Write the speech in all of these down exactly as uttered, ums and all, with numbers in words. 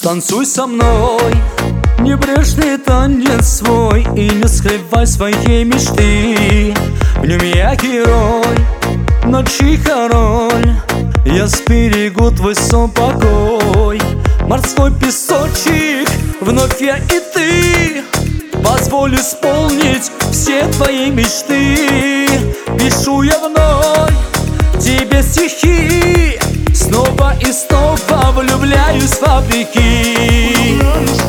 Танцуй со мной небрежный танец свой и не скрывай своей мечты. В нем я герой, ночи король, я сберегу твой сон, покой. Морской песочек, вновь я и ты, позволь исполнить все твои мечты. Пишу я вновь тебе стихи, снова и снова влюбляюсь в вопреки.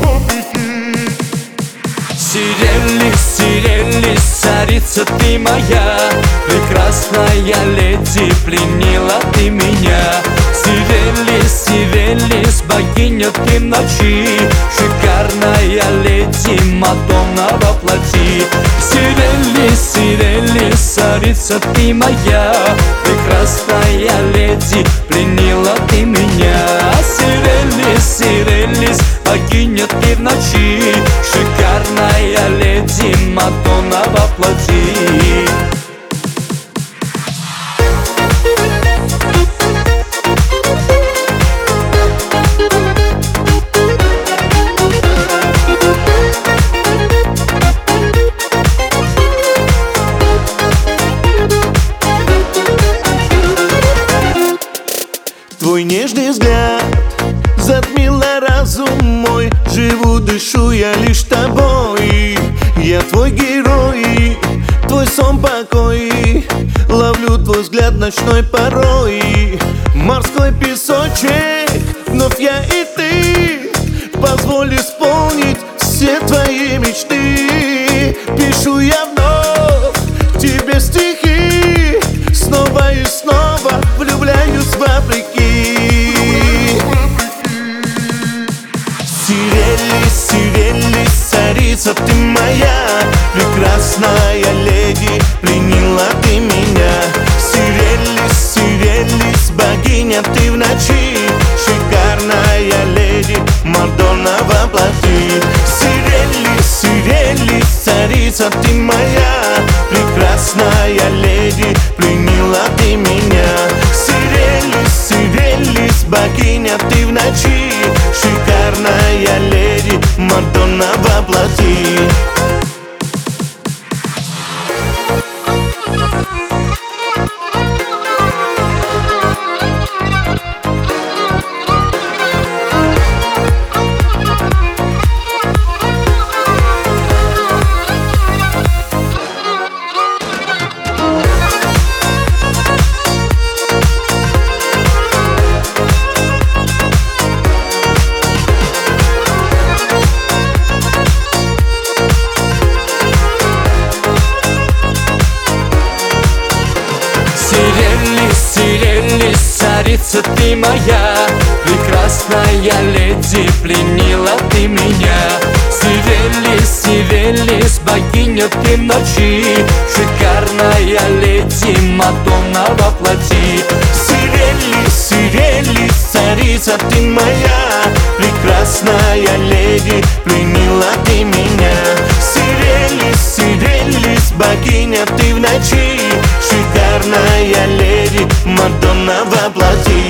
Сирели, сирели, царица ты моя, прекрасная леди, пленила ты меня. Сирели, сирели, богиня ты ночи, шикарная леди, Мадонна во плоти. Сирели, сирели, царица ты моя, прекрасная леди, пленила ты меня. Сирели, сирели, богиня ты в ночи, шикарная леди, Мадонна во плоти. Твой нежный взгляд затмила разум мой, живу, дышу я лишь тобой. Я твой герой, твой сон покой, ловлю твой взгляд ночной порой. Морской песочек, вновь я и ты, позволь исполнить все твои мечты. Пишу я вновь тебе стихи, снова и снова влюбляюсь вопреки. Сирели, сирели, царица ты моя, прекрасная леди, пленила ты меня. Сирели, сирели, богиня ты в ночи, шикарная леди, Мадонна во плоти. Сирели, сирели, царица ты моя, прекрасная леди, пленила ты меня. Сирели, сирели, богиня ты в ночи, шикарная леди, Мадонна во плоти. Сирели, царица ты моя, прекрасная леди, пленила ты меня. Сирели, сирели, богиня ты ночи, шикарная леди, Мадонна во плоти. Сирели, сирели, царица ты моя, прекрасная леди, пленила ты меня. Сирели, сирели, богиня ты в ночи, шикарная леди, Мадонна во плоти.